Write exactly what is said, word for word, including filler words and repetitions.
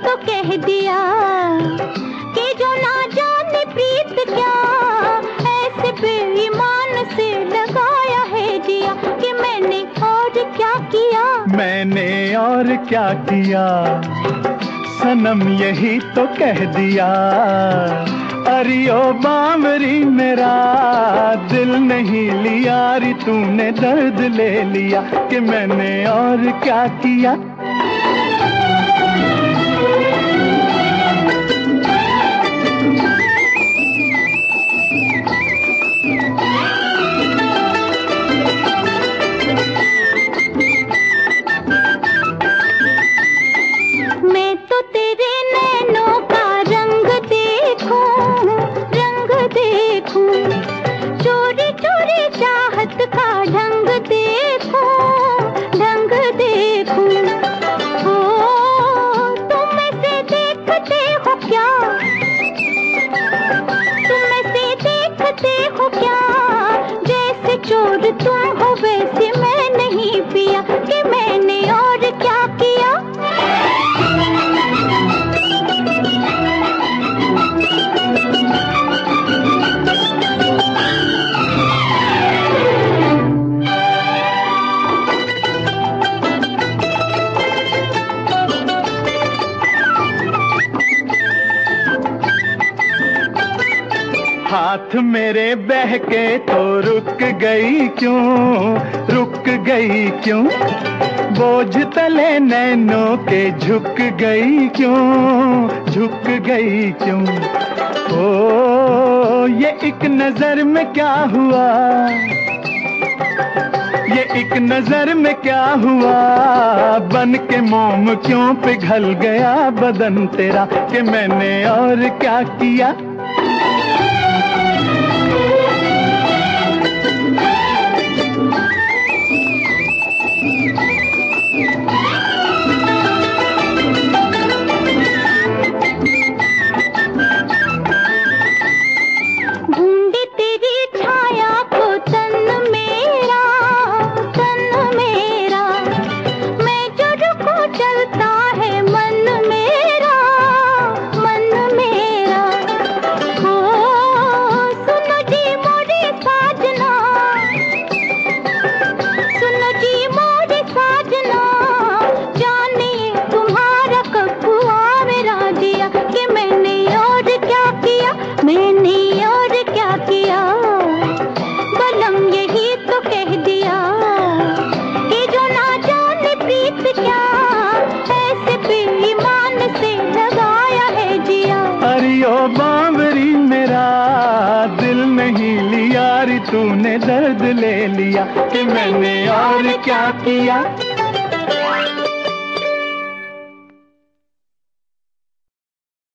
तो कह दिया कि जो ना जाने प्रीत क्या, ऐसे बेईमान से लगाया है जिया कि मैंने और क्या किया। मैंने और क्या किया सनम यही तो कह दिया। अरियो बामरी मेरा दिल नहीं लिया री तूने दर्द ले लिया कि मैंने और क्या किया। मैं तो तेरे नैनों का रंग देखूं, रंग देखूं, चोरी चोरी चाहत का ढंग देखूं, ढंग देखूं। ओ तुम ऐसे देखते हो क्या, तुम ऐसे देखते हो क्या, जैसे चोर तुम हो वैसे मैं नहीं पिया कि मैंने और क्या किया। हाथ मेरे बहके तो रुक गई क्यों, रुक गई क्यों, बोझ तले नैनों के झुक गई क्यों, झुक गई क्यों। ओ ये एक नजर में क्या हुआ, ये एक नजर में क्या हुआ, बन के मोम क्यों पिघल गया बदन तेरा कि मैंने और क्या किया। ढूंढी तेरी छाया को तन मेरा, तन मेरा, मैं जो रुकूं चलता है मन मेरा, मन मेरा। ओ सुनो जी मोरी साजना, सुनो जी मोरी साजना, जाने तुम्हारा कब हुआ मेरा जिया कि मैंने और क्या किया, मैंने और क्या किया। बलम यही तो कह दिया कि जो ना जाने प्रीत क्या, ऐसे बेईमान से लगाया है जिया। अरियो बावरी मेरा दिल नहीं लिया री तूने दर्द ले लिया कि मैंने और क्या किया।